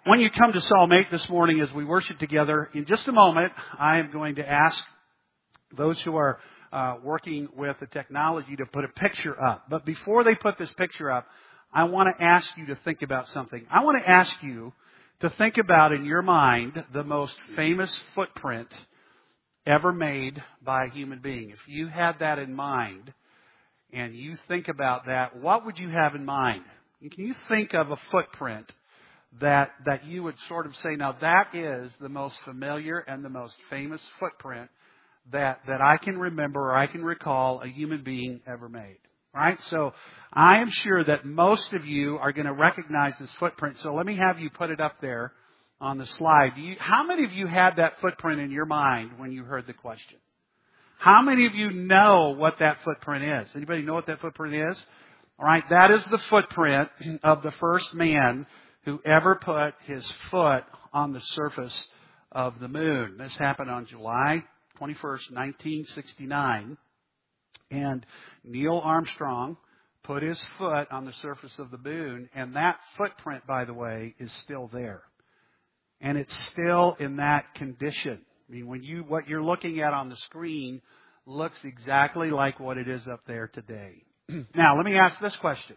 When you come to Psalm 8 this morning as we worship together, in just a moment, I am going to ask those who are working with the technology to put a picture up. But before they put this picture up, I want to ask you to think about something. I want to ask you to think about in your mind the most famous footprint ever made by a human being. If you had that in mind and you think about that, what would you have in mind? Can you think of a footprint that you would sort of say, now that is the most familiar and the most famous footprint that I can remember or I can recall a human being ever made? Right? So I am sure that most of you are going to recognize this footprint. So let me have you put it up there on the slide. How many of you had that footprint in your mind when you heard the question? How many of you know what that footprint is? Anybody know what that footprint is? All right, that is the footprint of the first man who ever put his foot on the surface of the moon. This happened on July 21st, 1969. And Neil Armstrong put his foot on the surface of the moon. And that footprint, by the way, is still there. And it's still in that condition. I mean, what you're looking at on the screen looks exactly like what it is up there today. Now, let me ask this question.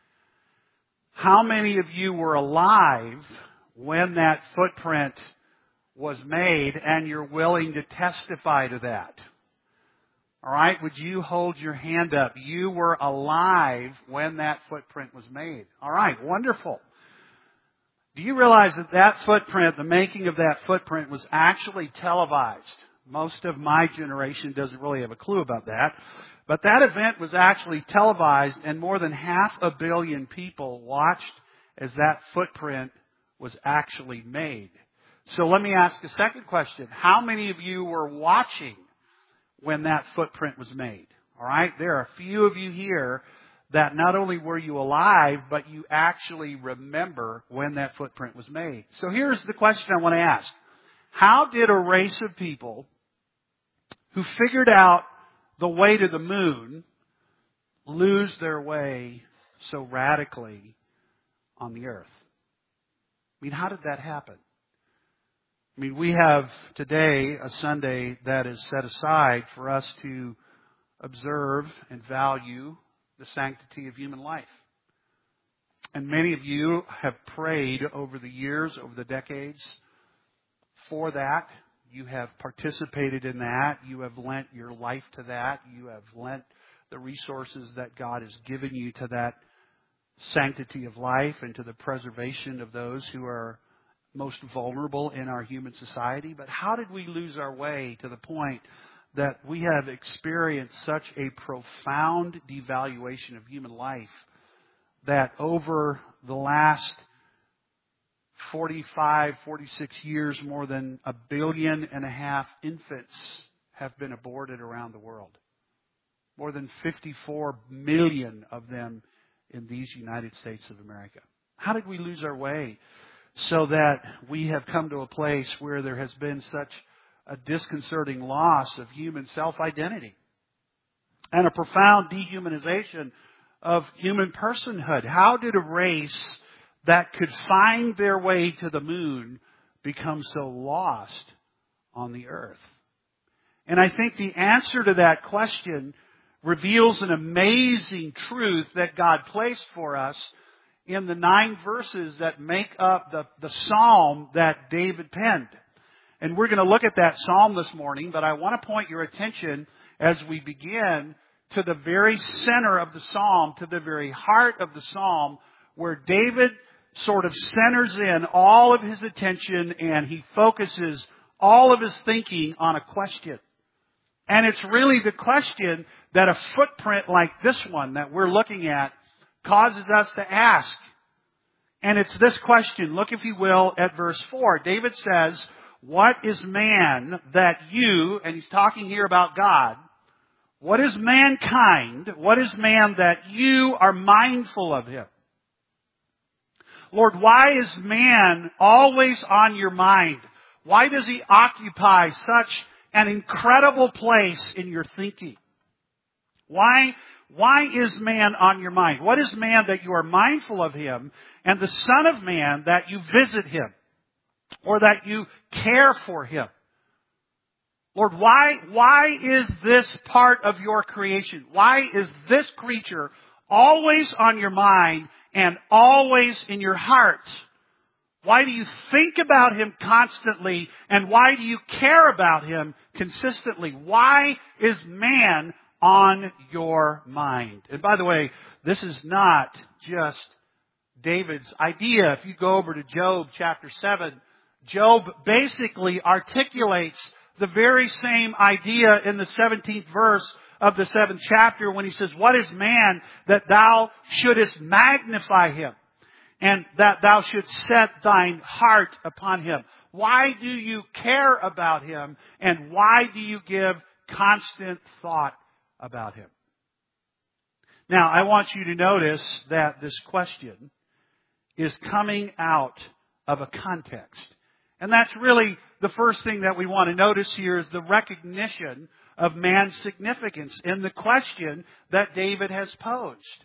How many of you were alive when that footprint was made and you're willing to testify to that? All right, would you hold your hand up? You were alive when that footprint was made. All right, wonderful. Do you realize that footprint, the making of that footprint, was actually televised? Most of my generation doesn't really have a clue about that. But that event was actually televised, and more than 500 million people watched as that footprint was actually made. So let me ask a second question. How many of you were watching when that footprint was made? All right, there are a few of you here that not only were you alive, but you actually remember when that footprint was made. So here's the question I want to ask. How did a race of people who figured out the way to the moon lose their way so radically on the earth? I mean, how did that happen? I mean, we have today a Sunday that is set aside for us to observe and value the sanctity of human life. And many of you have prayed over the years, over the decades, for that. You have participated in that. You have lent your life to that. You have lent the resources that God has given you to that sanctity of life and to the preservation of those who are most vulnerable in our human society. But how did we lose our way to the point that we have experienced such a profound devaluation of human life that over the last 45, 46 years, more than 1.5 billion infants have been aborted around the world. More than 54 million of them in these United States of America. How did we lose our way so that we have come to a place where there has been such a disconcerting loss of human self-identity and a profound dehumanization of human personhood? How did a race that could find their way to the moon become so lost on the earth? And I think the answer to that question reveals an amazing truth that God placed for us in the 9 verses that make up the psalm that David penned. And we're going to look at that psalm this morning, but I want to point your attention as we begin to the very center of the psalm, to the very heart of the psalm, where David sort of centers in all of his attention and he focuses all of his thinking on a question. And it's really the question that a footprint like this one that we're looking at causes us to ask. And it's this question. Look, if you will, at verse 4. David says, "What is man that you," and he's talking here about God, "what is mankind? What is man that you are mindful of him?" Lord, why is man always on your mind? Why does he occupy such an incredible place in your thinking? Why Why is man on your mind? What is man that you are mindful of him, and the Son of Man that you visit him, or that you care for him? Lord, why is this part of your creation? Why is this creature always on your mind and always in your heart? Why do you think about him constantly, and why do you care about him consistently? Why is man on your mind? And by the way, this is not just David's idea. If you go over to Job chapter 7, Job basically articulates the very same idea in the 17th verse of the 7th chapter when he says, "What is man that thou shouldest magnify him, and that thou shouldst set thine heart upon him?" Why do you care about him, and why do you give constant thought about him? Now, I want you to notice that this question is coming out of a context. And that's really the first thing that we want to notice here, is the recognition of man's significance in the question that David has posed.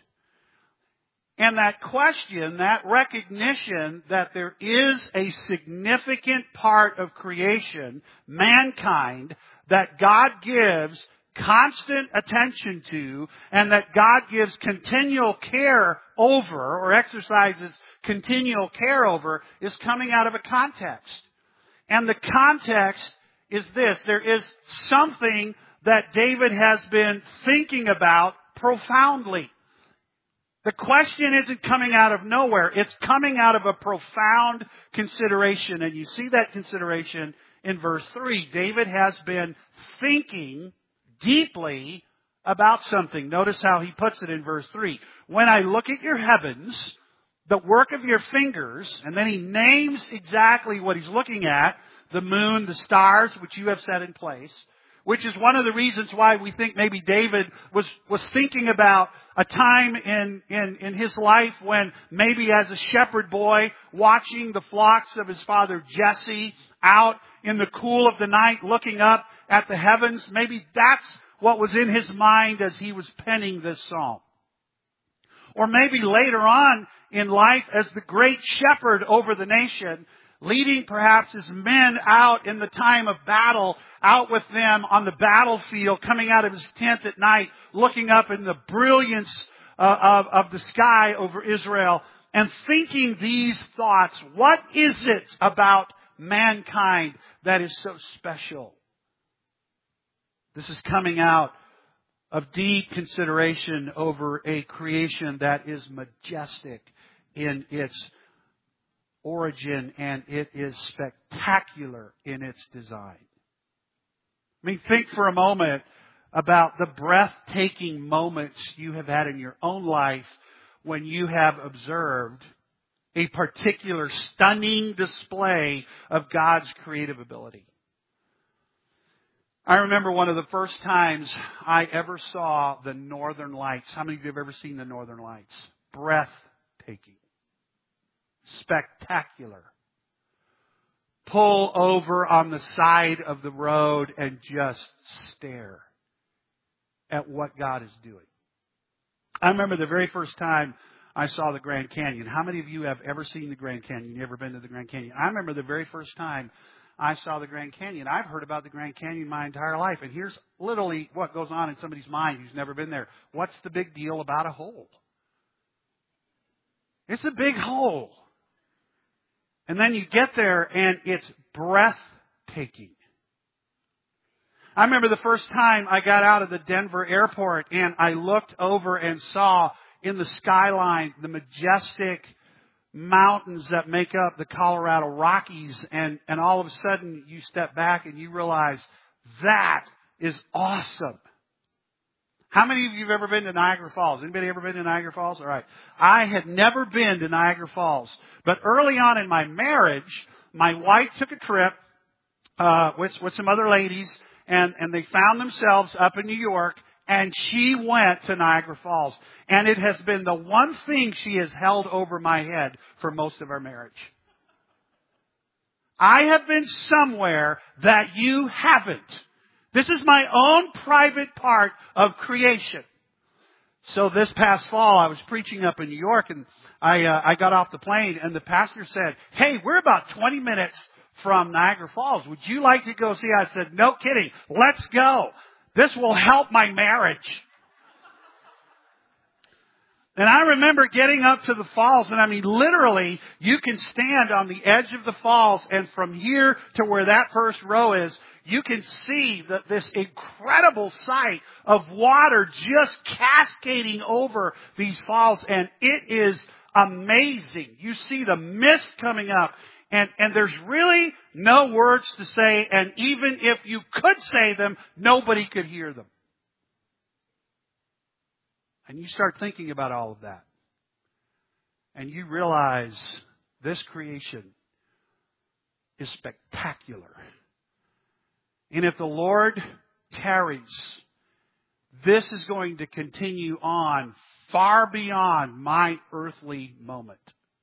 And that question, that recognition that there is a significant part of creation, mankind, that God gives constant attention to, and that God gives continual care over, or exercises continual care over, is coming out of a context. And the context is this: there is something that David has been thinking about profoundly. The question isn't coming out of nowhere. It's coming out of a profound consideration. And you see that consideration in verse 3. David has been thinking deeply about something. Notice how he puts it in verse 3. "When I look at your heavens, the work of your fingers," and then he names exactly what he's looking at: the moon, the stars, which you have set in place. Which is one of the reasons why we think maybe David was thinking about a time in his life when maybe as a shepherd boy watching the flocks of his father Jesse out in the cool of the night looking up at the heavens. Maybe that's what was in his mind as he was penning this psalm. Or maybe later on in life as the great shepherd over the nation, leading perhaps his men out in the time of battle, out with them on the battlefield, coming out of his tent at night, looking up in the brilliance of the sky over Israel, and thinking these thoughts. What is it about mankind that is so special? This is coming out of deep consideration over a creation that is majestic in its origin, and it is spectacular in its design. I mean, think for a moment about the breathtaking moments you have had in your own life when you have observed a particular stunning display of God's creative ability. I remember one of the first times I ever saw the Northern Lights. How many of you have ever seen the Northern Lights? Breathtaking. Spectacular. Pull over on the side of the road and just stare at what God is doing. I remember the very first time I saw the Grand Canyon. How many of you have ever seen the Grand Canyon? You ever been to the Grand Canyon? I remember the very first time I saw the Grand Canyon. I've heard about the Grand Canyon my entire life. And here's literally what goes on in somebody's mind who's never been there. What's the big deal about a hole? It's a big hole. And then you get there and it's breathtaking. I remember the first time I got out of the Denver airport and I looked over and saw in the skyline the majestic mountains that make up the Colorado Rockies, and all of a sudden you step back and you realize that is awesome. How many of you have ever been to Niagara Falls? Anybody ever been to Niagara Falls? All right. I had never been to Niagara Falls. But early on in my marriage, my wife took a trip with some other ladies, and they found themselves up in New York, and she went to Niagara Falls. And it has been the one thing she has held over my head for most of our marriage. I have been somewhere that you haven't. This is my own private part of creation. So this past fall, I was preaching up in New York, and I got off the plane, and the pastor said, "Hey, we're about 20 minutes from Niagara Falls. Would you like to go see?" I said, "No kidding. Let's go. This will help my marriage." And I remember getting up to the falls, and I mean, literally, you can stand on the edge of the falls, and from here to where that first row is, you can see this incredible sight of water just cascading over these falls, and it is amazing. You see the mist coming up, and there's really no words to say, and even if you could say them, nobody could hear them. And you start thinking about all of that. And you realize this creation is spectacular. And if the Lord tarries, this is going to continue on far beyond my earthly moment.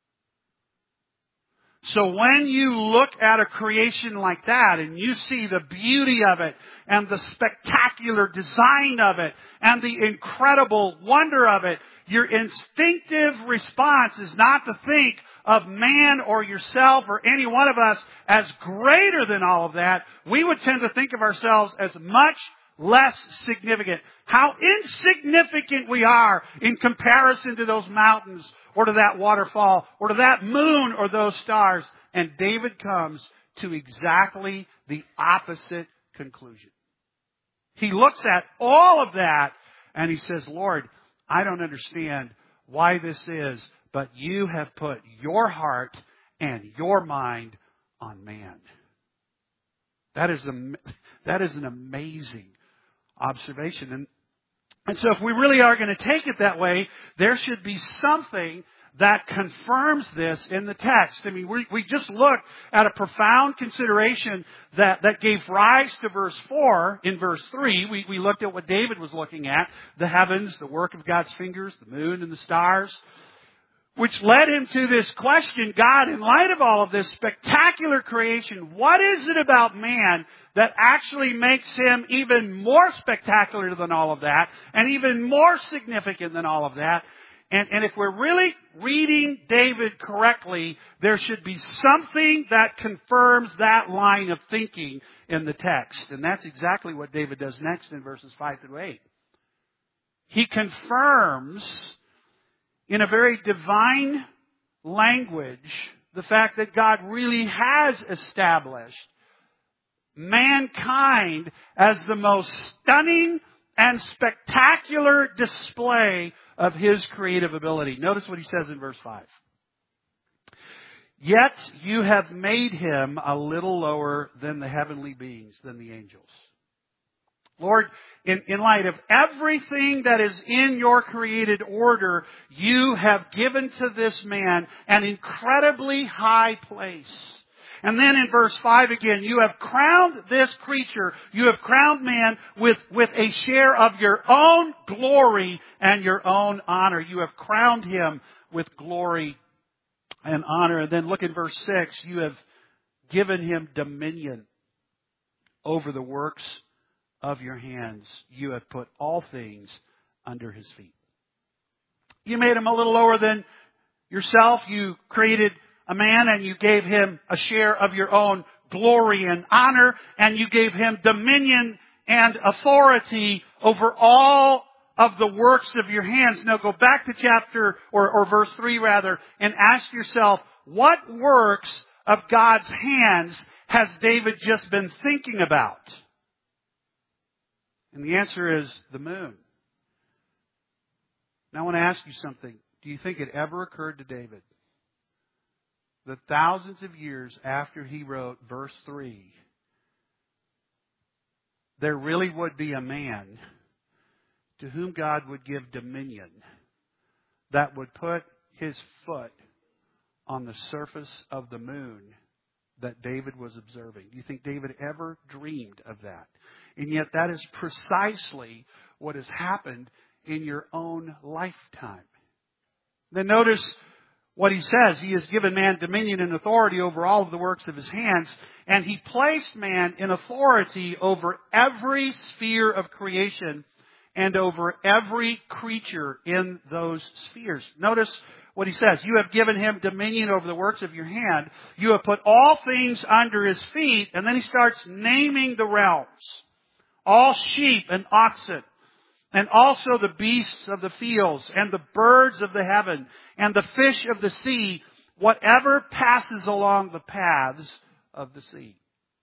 So when you look at a creation like that and you see the beauty of it and the spectacular design of it and the incredible wonder of it, your instinctive response is not to think of man or yourself or any one of us as greater than all of that. We would tend to think of ourselves as much less significant. How insignificant we are in comparison to those mountains or to that waterfall or to that moon or those stars. And David comes to exactly the opposite conclusion. He looks at all of that and he says, "Lord, I don't understand why this is, but you have put your heart and your mind on man." That is an amazing observation. And so if we really are going to take it that way, there should be something that confirms this in the text. I mean, we just looked at a profound consideration that gave rise to verse 4. In verse 3, we looked at what David was looking at, the heavens, the work of God's fingers, the moon and the stars, which led him to this question: God, in light of all of this spectacular creation, what is it about man that actually makes him even more spectacular than all of that and even more significant than all of that? And if we're really reading David correctly, there should be something that confirms that line of thinking in the text. And that's exactly what David does next in verses 5 through 8. He confirms in a very divine language the fact that God really has established mankind as the most stunning and spectacular display of His creative ability. Notice what he says in verse 5. "Yet you have made him a little lower than the heavenly beings, than the angels." Lord, in light of everything that is in your created order, you have given to this man an incredibly high place. And then in verse 5 again, you have crowned this creature, you have crowned man with a share of your own glory and your own honor. You have crowned him with glory and honor. And then look at verse 6, you have given him dominion over the works of your hands. You have put all things under his feet. You made him a little lower than yourself. You created a man and you gave him a share of your own glory and honor, and you gave him dominion and authority over all of the works of your hands. Now go back to chapter or verse 3 rather, and ask yourself, what works of God's hands has David just been thinking about? And the answer is the moon. Now I want to ask you something. Do you think it ever occurred to David that thousands of years after he wrote verse 3, there really would be a man to whom God would give dominion that would put his foot on the surface of the moon that David was observing? Do you think David ever dreamed of that? And yet that is precisely what has happened in your own lifetime. Then notice what he says. He has given man dominion and authority over all of the works of his hands, and he placed man in authority over every sphere of creation and over every creature in those spheres. Notice what he says. You have given him dominion over the works of your hand. You have put all things under his feet. And then he starts naming the realms. All sheep and oxen, and also the beasts of the fields, and the birds of the heaven, and the fish of the sea, whatever passes along the paths of the sea.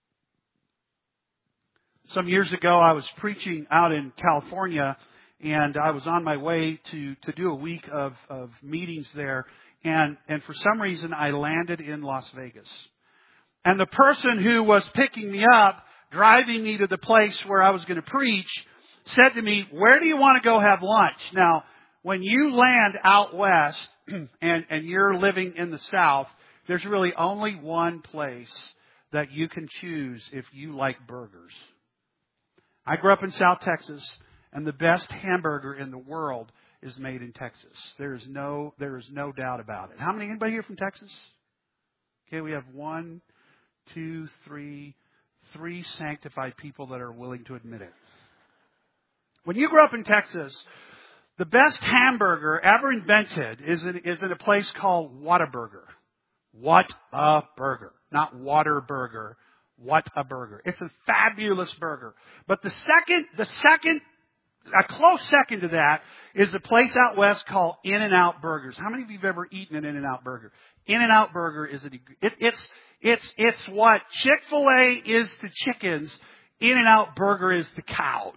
Some years ago, I was preaching out in California, and I was on my way to do a week of meetings there. And for some reason, I landed in Las Vegas. And the person who was picking me up, driving me to the place where I was going to preach, said to me, "Where do you want to go have lunch?" Now, when you land out west and you're living in the South, there's really only one place that you can choose if you like burgers. I grew up in South Texas, and the best hamburger in the world is made in Texas. There is no doubt about it. Anybody here from Texas? Okay, we have 1, 2, 3 sanctified people that are willing to admit it. When you grew up in Texas, the best hamburger ever invented is in a place called Whataburger. What a burger. Not Waterburger. What a burger. It's a fabulous burger. But a close second to that is a place out west called In-N-Out Burgers. How many of you have ever eaten an In-N-Out Burger? In-N-Out Burger is it's what Chick-fil-A is to chickens. In-N-Out Burger is to cows.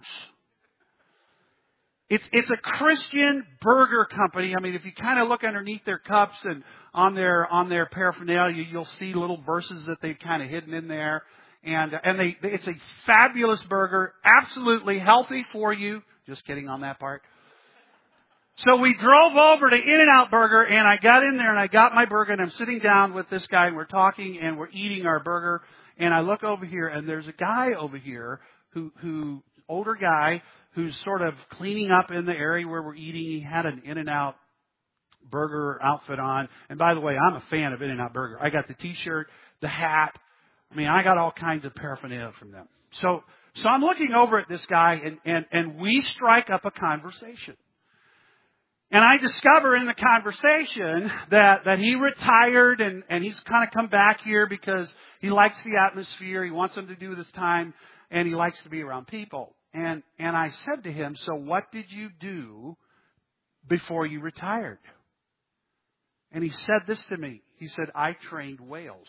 It's a Christian burger company. I mean, if you kind of look underneath their cups and on their paraphernalia, you'll see little verses that they've kind of hidden in there. And it's a fabulous burger, absolutely healthy for you. Just kidding on that part. So we drove over to In-N-Out Burger, and I got in there and I got my burger, and I'm sitting down with this guy, and we're talking and we're eating our burger. And I look over here, and there's a guy over here who older guy, who's sort of cleaning up in the area where we're eating. He had an In-N-Out Burger outfit on. And by the way, I'm a fan of In-N-Out Burger. I got the t-shirt, the hat. I mean, I got all kinds of paraphernalia from them. So I'm looking over at this guy, and we strike up a conversation. And I discover in the conversation that he retired, and he's kind of come back here because he likes the atmosphere. He wants something to do with his time, and he likes to be around people. And I said to him, "So what did you do before you retired?" And he said this to me. He said, "I trained whales."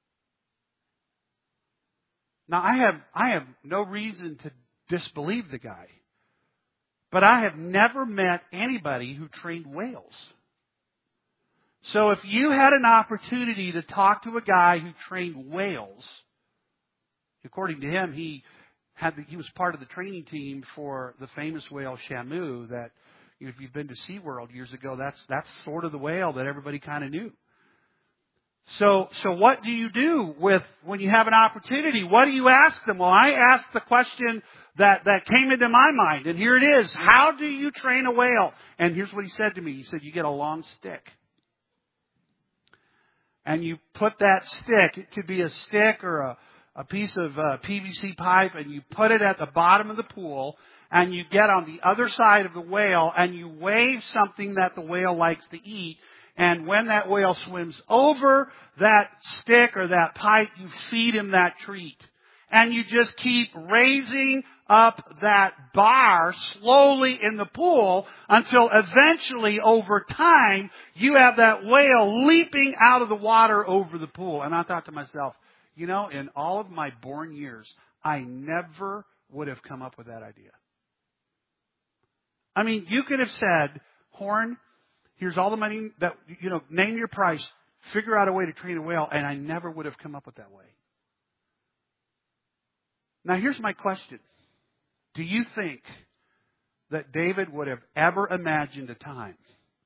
Now, I have no reason to disbelieve the guy. But I have never met anybody who trained whales. So if you had an opportunity to talk to a guy who trained whales, according to him, he was part of the training team for the famous whale Shamu that, if you've been to SeaWorld years ago, that's sort of the whale that everybody kind of knew. So what do you do when you have an opportunity? What do you ask them? Well, I asked the question that came into my mind, and here it is. How do you train a whale? And here's what he said to me. He said, "You get a long stick. And you put that stick, it could be a stick or a piece of PVC pipe, and you put it at the bottom of the pool, and you get on the other side of the whale, and you wave something that the whale likes to eat. And when that whale swims over that stick or that pipe, you feed him that treat. And you just keep raising up that bar slowly in the pool until eventually, over time, you have that whale leaping out of the water over the pool." And I thought to myself, in all of my born years, I never would have come up with that idea. I mean, you could have said, "Horn, here's all the money that, name your price, figure out a way to train a whale," and I never would have come up with that way. Now, here's my question. Do you think that David would have ever imagined a time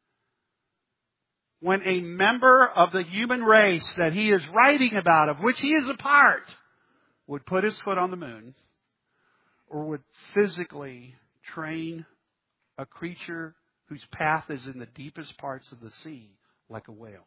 when a member of the human race that he is writing about, of which he is a part, would put his foot on the moon or would physically train a creature whose path is in the deepest parts of the sea, like a whale?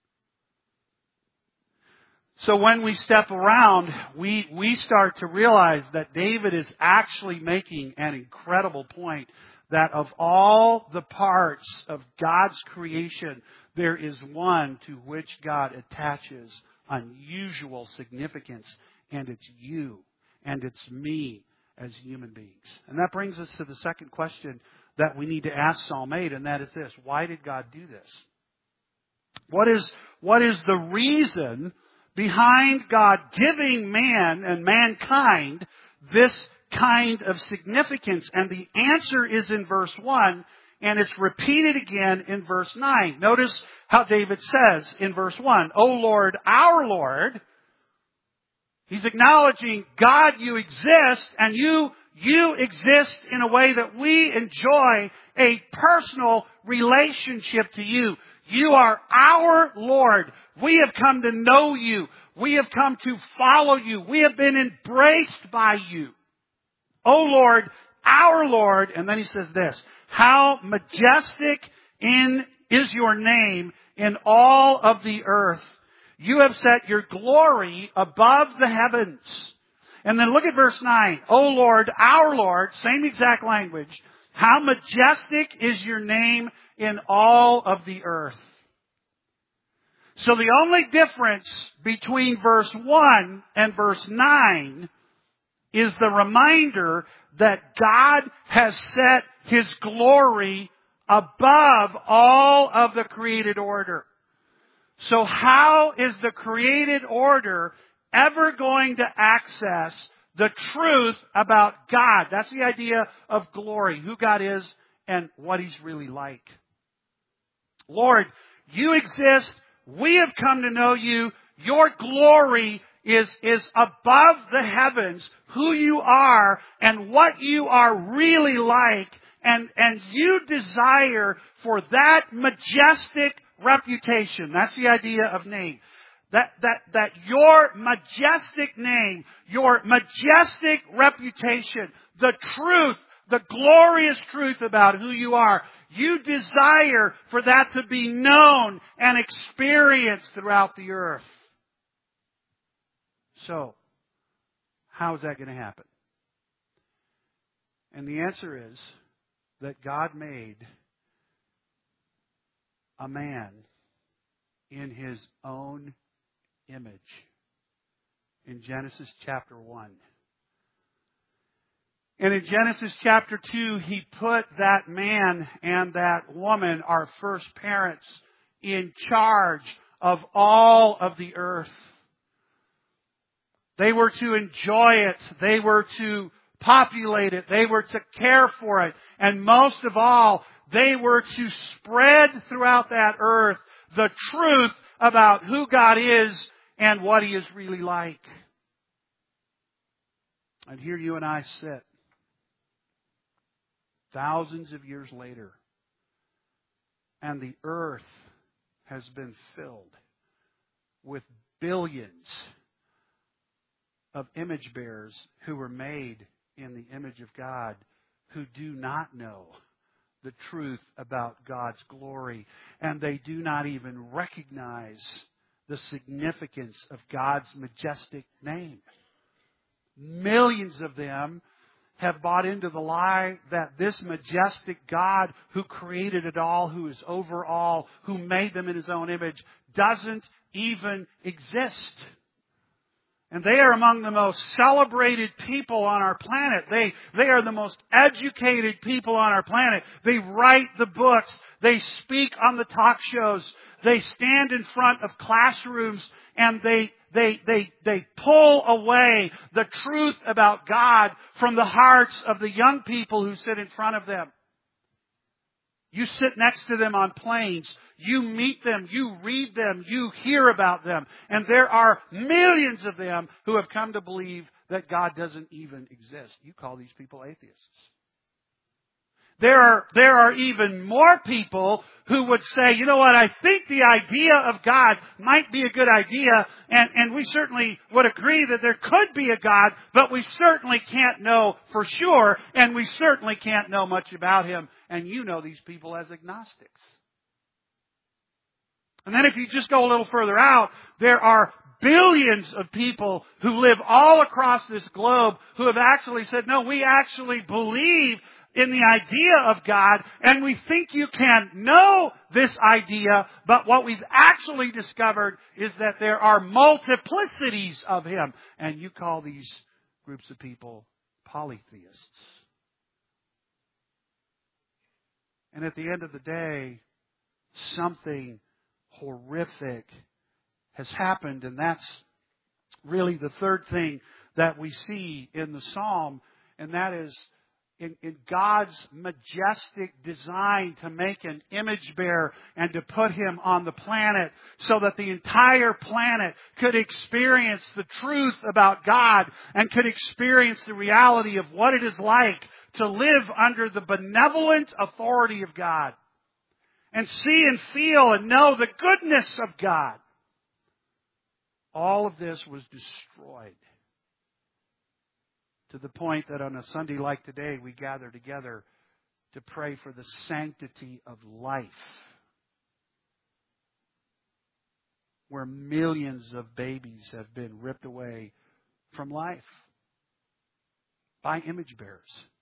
So when we step around, we start to realize that David is actually making an incredible point. that of all the parts of God's creation, there is one to which God attaches unusual significance, and it's you, and it's me as human beings. And that brings us to the second question that we need to ask Psalm 8, and that is this: why did God do this? What is the reason behind God giving man and mankind this kind of significance? And the answer is in verse 1, and it's repeated again in verse 9. Notice how David says in verse 1, O Lord, our Lord. He's acknowledging, God, you exist, and you exist in a way that we enjoy a personal relationship to you. You are our Lord. We have come to know you. We have come to follow you. We have been embraced by you. O Lord, our Lord. And then he says this: how majestic is your name in all of the earth. You have set your glory above the heavens. And then look at verse 9. O Lord, our Lord, same exact language. How majestic is your name in all of the earth. So the only difference between verse 1 and verse 9 is the reminder that God has set His glory above all of the created order. So how is the created order ever going to access the truth about God? That's the idea of glory, who God is and what He's really like. Lord, you exist. We have come to know you. Your glory is above the heavens, who you are and what you are really like. And you desire for that majestic reputation. That's the idea of name. That your majestic name, your majestic reputation, the truth, the glorious truth about who you are, you desire for that to be known and experienced throughout the earth. So, how is that going to happen? And the answer is that God made a man in His own image. In Genesis chapter 1. And in Genesis chapter 2, He put that man and that woman, our first parents, in charge of all of the earth. They were to enjoy it. They were to populate it. They were to care for it. And most of all, they were to spread throughout that earth the truth about who God is and what He is really like. And here you and I sit, thousands of years later, and the earth has been filled with billions of image bearers who were made in the image of God, who do not know the truth about God's glory, and they do not even recognize the significance of God's majestic name. Millions of them have bought into the lie that this majestic God who created it all, who is over all, who made them in His own image, doesn't even exist. And they are among the most celebrated people on our planet. They are the most educated people on our planet. They write the books. They speak on the talk shows. They stand in front of classrooms and they pull away the truth about God from the hearts of the young people who sit in front of them. You sit next to them on planes. You meet them. You read them. You hear about them. And there are millions of them who have come to believe that God doesn't even exist. You call these people atheists. There are even more people who would say, you know what, I think the idea of God might be a good idea, and we certainly would agree that there could be a God, but we certainly can't know for sure, and we certainly can't know much about Him. And you know these people as agnostics. And then if you just go a little further out, there are billions of people who live all across this globe who have actually said, no, we actually believe in the idea of God, and we think you can know this idea, but what we've actually discovered is that there are multiplicities of Him. And you call these groups of people polytheists. And at the end of the day, something horrific has happened, and that's really the third thing that we see in the psalm, and that is in God's majestic design to make an image bearer and to put him on the planet so that the entire planet could experience the truth about God and could experience the reality of what it is like to live under the benevolent authority of God and see and feel and know the goodness of God. All of this was destroyed to the point that on a Sunday like today, we gather together to pray for the sanctity of life, where millions of babies have been ripped away from life by image bearers.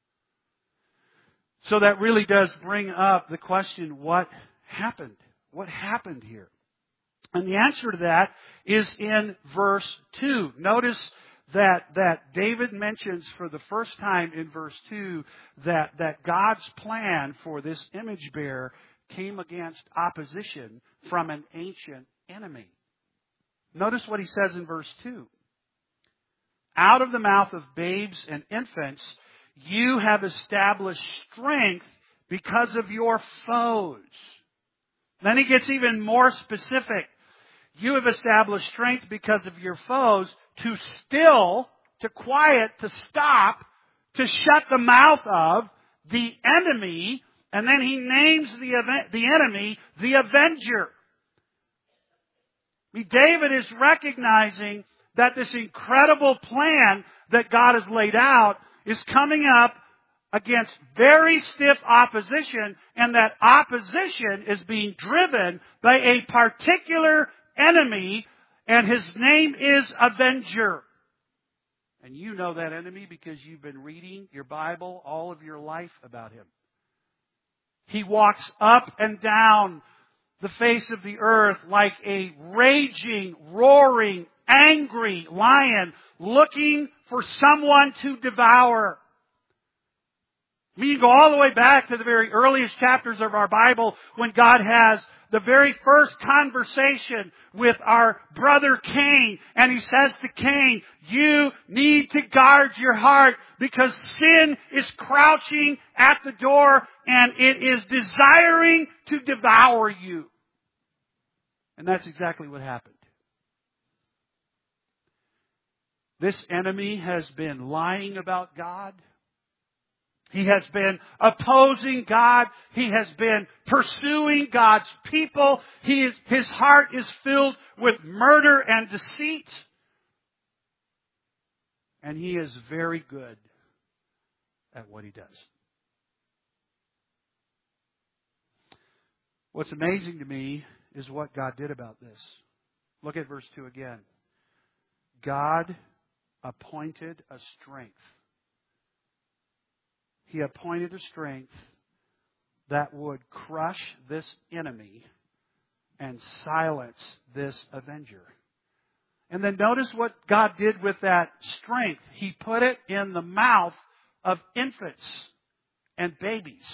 So that really does bring up the question, what happened? What happened here? And the answer to that is in verse 2. Notice that David mentions for the first time in verse 2 that God's plan for this image bearer came against opposition from an ancient enemy. Notice what he says in verse 2. Out of the mouth of babes and infants, you have established strength because of your foes. Then he gets even more specific. You have established strength because of your foes to still, to quiet, to stop, to shut the mouth of the enemy. And then he names the enemy the avenger. David is recognizing that this incredible plan that God has laid out is coming up against very stiff opposition, and that opposition is being driven by a particular enemy, and his name is Avenger. And you know that enemy because you've been reading your Bible all of your life about him. He walks up and down the face of the earth like a raging, roaring, angry lion looking for someone to devour. You can go all the way back to the very earliest chapters of our Bible when God has the very first conversation with our brother Cain. And he says to Cain, you need to guard your heart because sin is crouching at the door and it is desiring to devour you. And that's exactly what happened. This enemy has been lying about God. He has been opposing God. He has been pursuing God's people. His heart is filled with murder and deceit. And he is very good at what he does. What's amazing to me is what God did about this. Look at verse 2 again. God appointed a strength. He appointed a strength that would crush this enemy and silence this avenger. And then notice what God did with that strength. He put it in the mouth of infants and babies.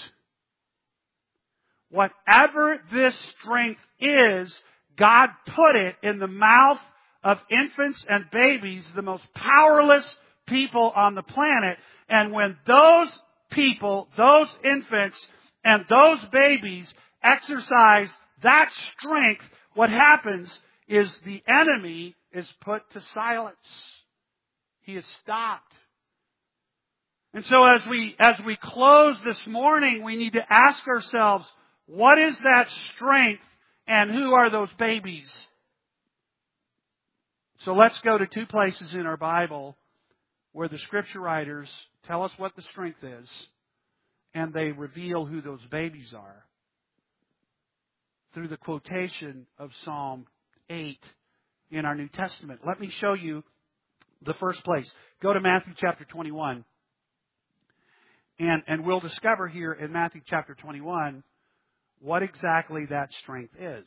Whatever this strength is, God put it in the mouth of infants and babies, the most powerless people on the planet. And when those people, those infants, and those babies exercise that strength, what happens is the enemy is put to silence. He is stopped. And so as we close this morning, we need to ask ourselves, what is that strength and who are those babies? So let's go to two places in our Bible where the scripture writers tell us what the strength is, and they reveal who those babies are through the quotation of Psalm 8 in our New Testament. Let me show you the first place. Go to Matthew chapter 21. And we'll discover here in Matthew chapter 21 what exactly that strength is.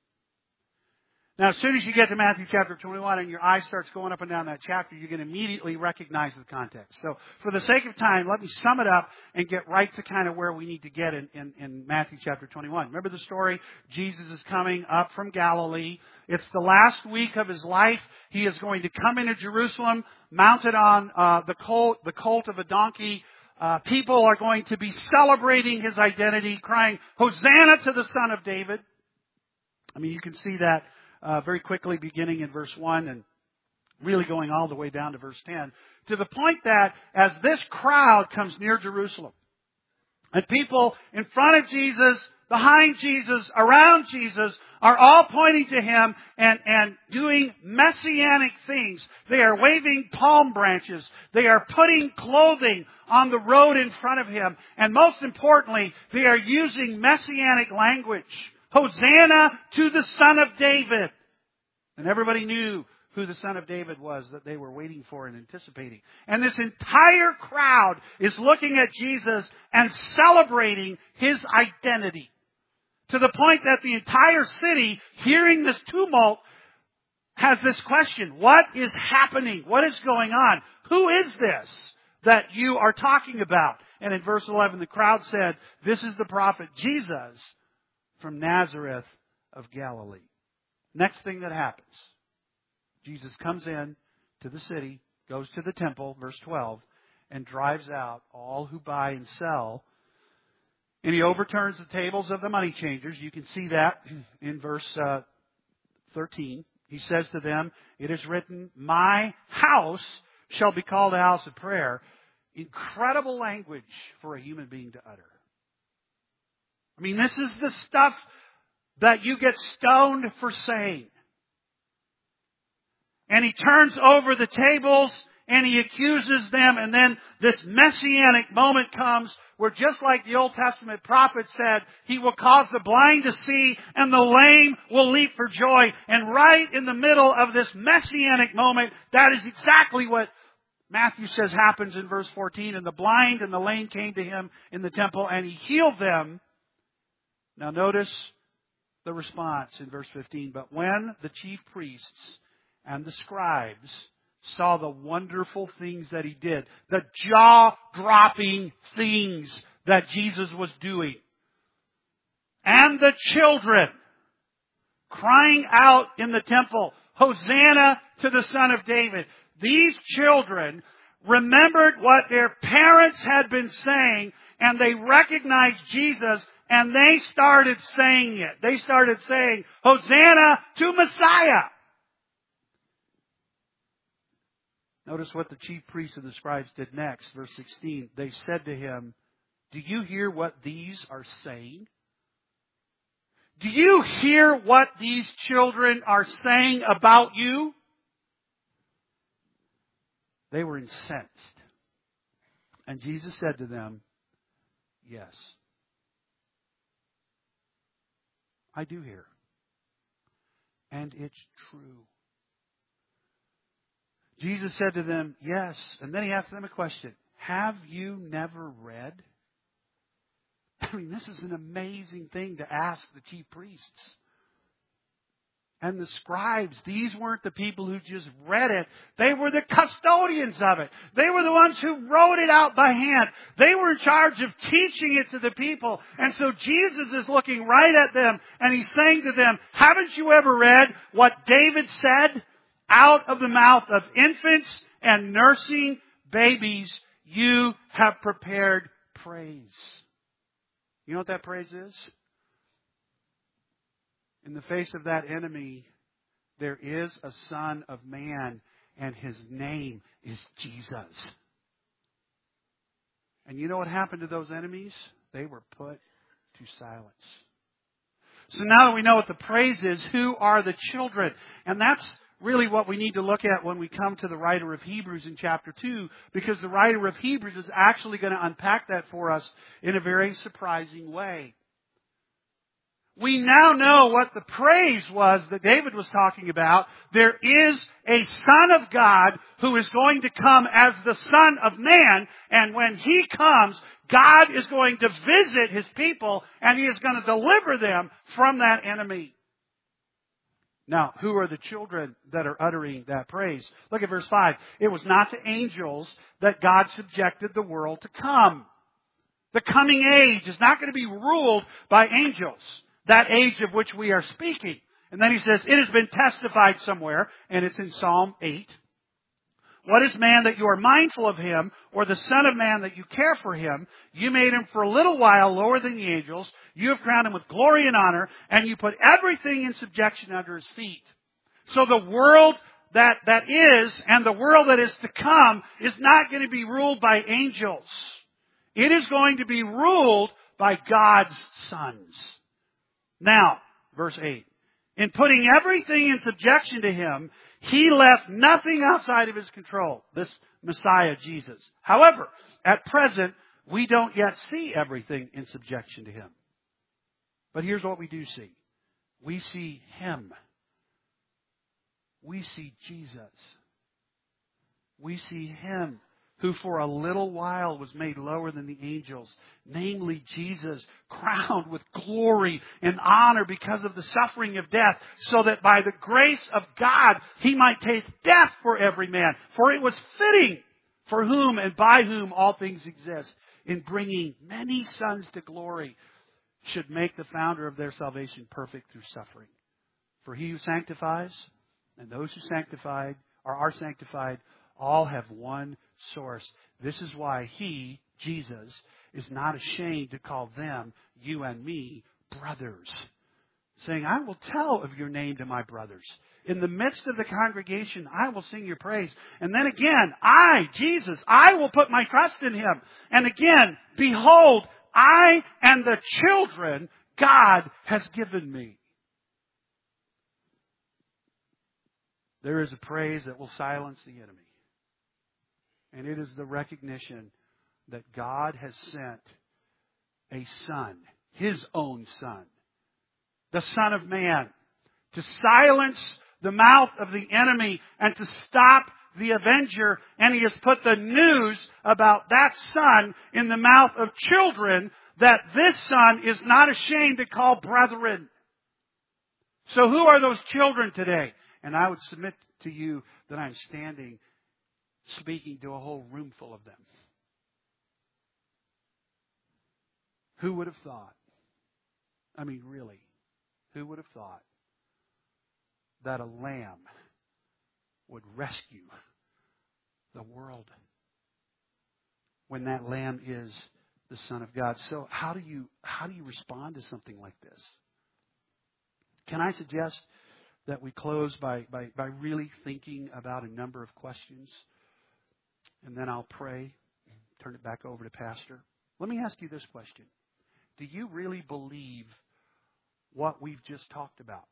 Now, as soon as you get to Matthew chapter 21 and your eye starts going up and down that chapter, you're going to immediately recognize the context. So, for the sake of time, let me sum it up and get right to kind of where we need to get in Matthew chapter 21. Remember the story? Jesus is coming up from Galilee. It's the last week of His life. He is going to come into Jerusalem mounted on the colt of a donkey. People are going to be celebrating His identity, crying, "Hosanna to the Son of David." I mean, you can see that very quickly beginning in verse 1 and really going all the way down to verse 10. To the point that as this crowd comes near Jerusalem, and people in front of Jesus, behind Jesus, around Jesus, are all pointing to Him and doing messianic things. They are waving palm branches. They are putting clothing on the road in front of Him. And most importantly, they are using messianic language. Hosanna to the Son of David. And everybody knew who the Son of David was that they were waiting for and anticipating. And this entire crowd is looking at Jesus and celebrating His identity. To the point that the entire city, hearing this tumult, has this question: what is happening? What is going on? Who is this that you are talking about? And in verse 11, the crowd said, "This is the prophet Jesus from Nazareth of Galilee." Next thing that happens, Jesus comes in to the city, goes to the temple, verse 12, and drives out all who buy and sell. And He overturns the tables of the money changers. You can see that in verse 13. He says to them, "It is written, my house shall be called a house of prayer." Incredible language for a human being to utter. I mean, this is the stuff that you get stoned for saying. And He turns over the tables and He accuses them, and then this messianic moment comes where, just like the Old Testament prophet said, He will cause the blind to see and the lame will leap for joy. And right in the middle of this messianic moment, that is exactly what Matthew says happens in verse 14. "And the blind and the lame came to Him in the temple, and He healed them." Now notice the response in verse 15. "But when the chief priests and the scribes saw the wonderful things that He did," the jaw-dropping things that Jesus was doing, "and the children crying out in the temple, 'Hosanna to the Son of David,' these children remembered what their parents had been saying, and they recognized Jesus, and they started saying it. They started saying, 'Hosanna to Messiah.'" Notice what the chief priests and the scribes did next. Verse 16. "They said to Him, 'Do you hear what these are saying?'" Do you hear what these children are saying about you? They were incensed. And Jesus said to them, "Yes, I do hear. And it's true." Jesus said to them, "Yes." And then He asked them a question. "Have you never read?" I mean, this is an amazing thing to ask the chief priests and the scribes. These weren't the people who just read it. They were the custodians of it. They were the ones who wrote it out by hand. They were in charge of teaching it to the people. And so Jesus is looking right at them, and He's saying to them, "Haven't you ever read what David said? Out of the mouth of infants and nursing babies, you have prepared praise." You know what that praise is? In the face of that enemy, there is a Son of Man, and His name is Jesus. And you know what happened to those enemies? They were put to silence. So now that we know what the praise is, who are the children? And that's really what we need to look at when we come to the writer of Hebrews in chapter 2, because the writer of Hebrews is actually going to unpack that for us in a very surprising way. We now know what the praise was that David was talking about. There is a Son of God who is going to come as the Son of Man, and when He comes, God is going to visit His people, and He is going to deliver them from that enemy. Now, who are the children that are uttering that praise? Look at verse 5. It was not to angels that God subjected the world to come. The coming age is not going to be ruled by angels, that age of which we are speaking. And then he says, it has been testified somewhere, and it's in Psalm 8. What is man that you are mindful of him, or the son of man that you care for him? You made him for a little while lower than the angels. You have crowned him with glory and honor, and you put everything in subjection under his feet. So the world that is, and the world that is to come, is not going to be ruled by angels. It is going to be ruled by God's sons. Now, verse 8. In putting everything in subjection to Him, He left nothing outside of His control. This Messiah, Jesus. However, at present, we don't yet see everything in subjection to Him. But here's what we do see. We see Him. We see Jesus. We see Him, who for a little while was made lower than the angels, namely Jesus, crowned with glory and honor because of the suffering of death, so that by the grace of God He might taste death for every man. For it was fitting, for whom and by whom all things exist, in bringing many sons to glory, should make the founder of their salvation perfect through suffering. For He who sanctifies, and those who are sanctified, all have one source. This is why He, Jesus, is not ashamed to call them, you and me, brothers. Saying, I will tell of your name to my brothers. In the midst of the congregation, I will sing your praise. And then again, I, Jesus, I will put my trust in Him. And again, behold, I and the children God has given me. There is a praise that will silence the enemy. And it is the recognition that God has sent a Son, His own Son, the Son of Man, to silence the mouth of the enemy and to stop the avenger. And He has put the news about that Son in the mouth of children, that this Son is not ashamed to call brethren. So who are those children today? And I would submit to you that I'm standing speaking to a whole room full of them. Who would have thought? I mean, really, who would have thought that a lamb would rescue the world when that lamb is the Son of God? So how do you respond to something like this? Can I suggest that we close by really thinking about a number of questions? And then I'll pray, turn it back over to Pastor. Let me ask you this question. Do you really believe what we've just talked about?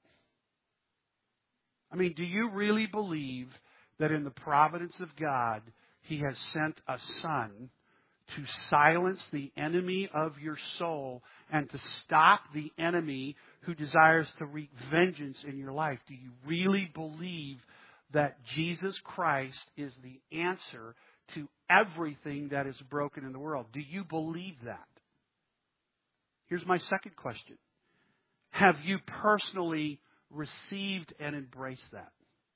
I mean, do you really believe that in the providence of God, He has sent a Son to silence the enemy of your soul and to stop the enemy who desires to wreak vengeance in your life? Do you really believe that Jesus Christ is the answer to everything that is broken in the world? Do you believe that? Here's my second question. Have you personally received and embraced that?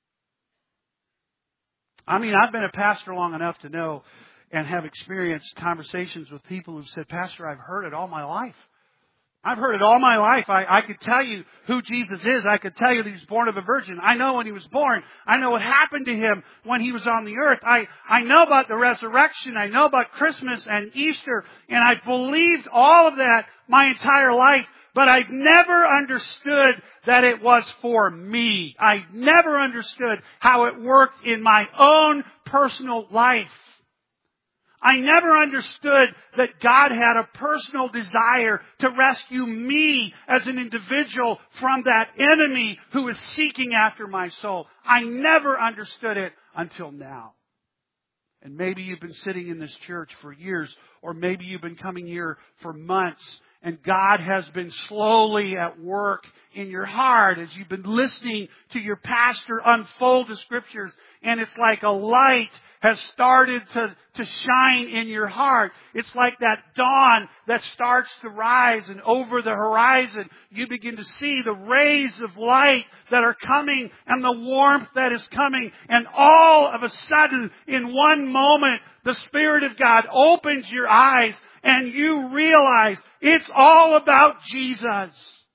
I mean, I've been a pastor long enough to know and have experienced conversations with people who've said, Pastor, I've heard it all my life. I've heard it all my life. I could tell you who Jesus is. I could tell you that He was born of a virgin. I know when He was born. I know what happened to Him when He was on the earth. I know about the resurrection. I know about Christmas and Easter. And I've believed all of that my entire life. But I've never understood that it was for me. I never understood how it worked in my own personal life. I never understood that God had a personal desire to rescue me as an individual from that enemy who is seeking after my soul. I never understood it until now. And maybe you've been sitting in this church for years, or maybe you've been coming here for months, and God has been slowly at work in your heart as you've been listening to your pastor unfold the Scriptures. And it's like a light has started to shine in your heart. It's like that dawn that starts to rise, and over the horizon you begin to see the rays of light that are coming and the warmth that is coming. And all of a sudden, in one moment, the Spirit of God opens your eyes and you realize it's all about Jesus.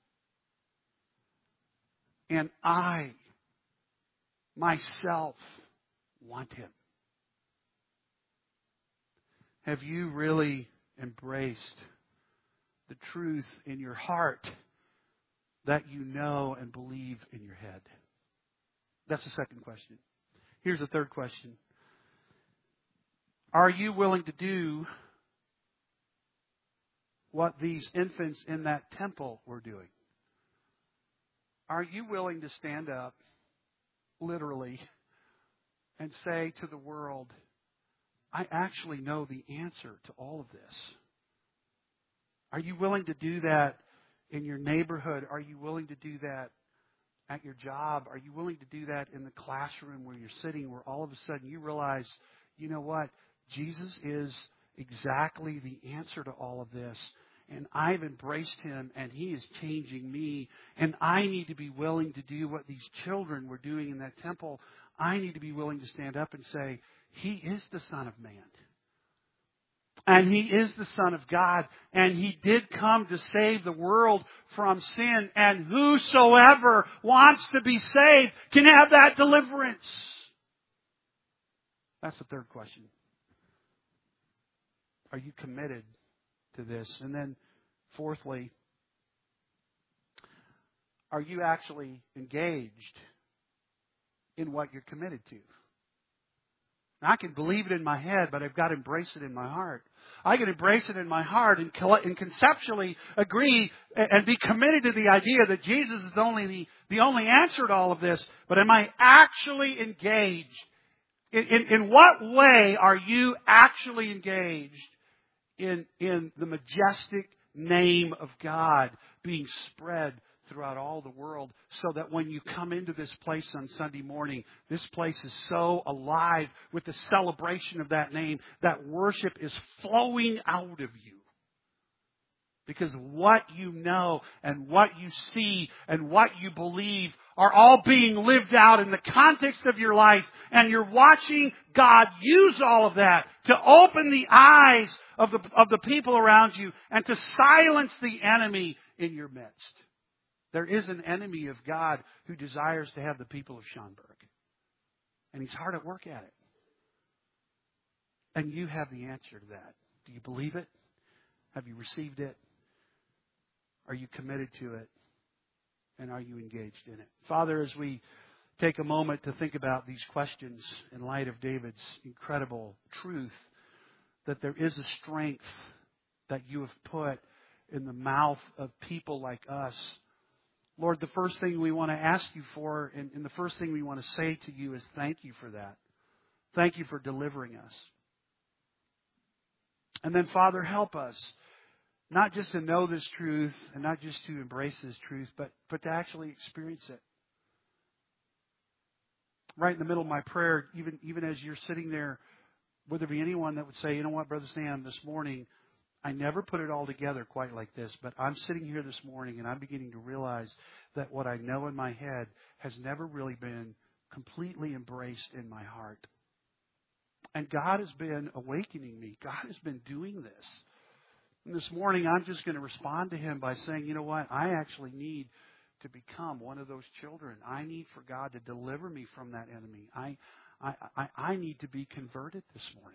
And I, myself, want Him. Have you really embraced the truth in your heart that you know and believe in your head? That's the second question. Here's the third question. Are you willing to do what these infants in that temple were doing? Are you willing to stand up, literally, and say to the world, I actually know the answer to all of this? Are you willing to do that in your neighborhood? Are you willing to do that at your job? Are you willing to do that in the classroom where you're sitting, where all of a sudden you realize, you know what? Jesus is exactly the answer to all of this. And I've embraced Him, and He is changing me. And I need to be willing to do what these children were doing in that temple. I need to be willing to stand up and say, He is the Son of Man. And He is the Son of God. And He did come to save the world from sin. And whosoever wants to be saved can have that deliverance. That's the third question. Are you committed to this? And then, fourthly, are you actually engaged in what you're committed to? Now, I can believe it in my head, but I've got to embrace it in my heart. I can embrace it in my heart and conceptually agree and be committed to the idea that Jesus is the only answer to all of this. But am I actually engaged? In what way are you actually engaged in the majestic name of God being spread throughout all the world, so that when you come into this place on Sunday morning, this place is so alive with the celebration of that name that worship is flowing out of you? Because what you know and what you see and what you believe are all being lived out in the context of your life. And you're watching God use all of that to open the eyes of the people around you and to silence the enemy in your midst. There is an enemy of God who desires to have the people of Schaumburg. And he's hard at work at it. And you have the answer to that. Do you believe it? Have you received it? Are you committed to it? And are you engaged in it? Father, as we take a moment to think about these questions in light of David's incredible truth, that there is a strength that you have put in the mouth of people like us. Lord, the first thing we want to ask you for, and the first thing we want to say to you is thank you for that. Thank you for delivering us. And then, Father, help us not just to know this truth and not just to embrace this truth, but to actually experience it. Right in the middle of my prayer, even as you're sitting there, would there be anyone that would say, you know what, Brother Sam, this morning, I never put it all together quite like this, but I'm sitting here this morning and I'm beginning to realize that what I know in my head has never really been completely embraced in my heart. And God has been awakening me. God has been doing this. And this morning, I'm just going to respond to Him by saying, you know what? I actually need to become one of those children. I need for God to deliver me from that enemy. I need to be converted this morning.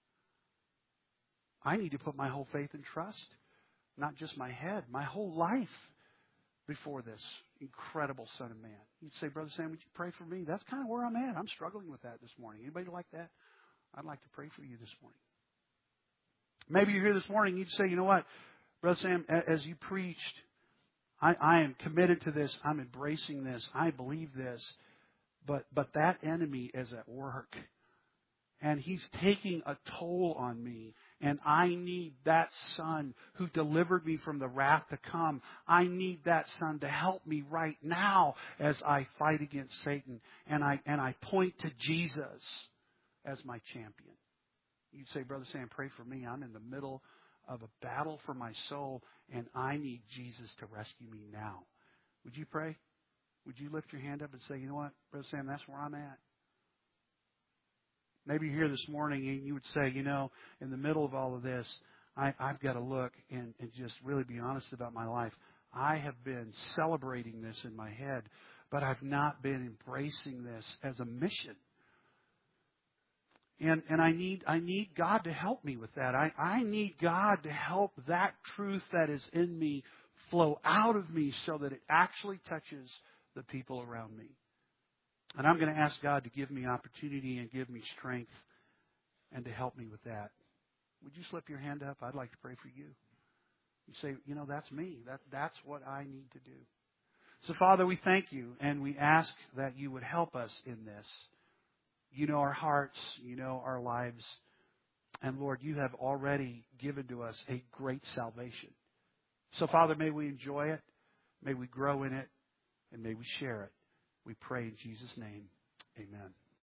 I need to put my whole faith and trust, not just my head, my whole life before this incredible Son of Man. You'd say, Brother Sam, would you pray for me? That's kind of where I'm at. I'm struggling with that this morning. Anybody like that? I'd like to pray for you this morning. Maybe you're here this morning and you'd say, you know what, Brother Sam, as you preached, I am committed to this. I'm embracing this. I believe this. But that enemy is at work. And he's taking a toll on me. And I need that Son who delivered me from the wrath to come. I need that Son to help me right now as I fight against Satan. And I point to Jesus. as my champion. You'd say, Brother Sam, pray for me. I'm in the middle of a battle for my soul, and I need Jesus to rescue me now. Would you pray? Would you lift your hand up and say, you know what, Brother Sam, that's where I'm at? Maybe you're here this morning and you would say, you know, in the middle of all of this, I've got to look and just really be honest about my life. I have been celebrating this in my head, but I've not been embracing this as a mission. And I need God to help me with that. I need God to help that truth that is in me flow out of me so that it actually touches the people around me. And I'm going to ask God to give me opportunity and give me strength and to help me with that. Would you slip your hand up? I'd like to pray for you. You say, you know, that's me. That's what I need to do. So, Father, we thank you and we ask that you would help us in this. You know our hearts. You know our lives. And, Lord, you have already given to us a great salvation. So, Father, may we enjoy it. May we grow in it. And may we share it. We pray in Jesus' name. Amen.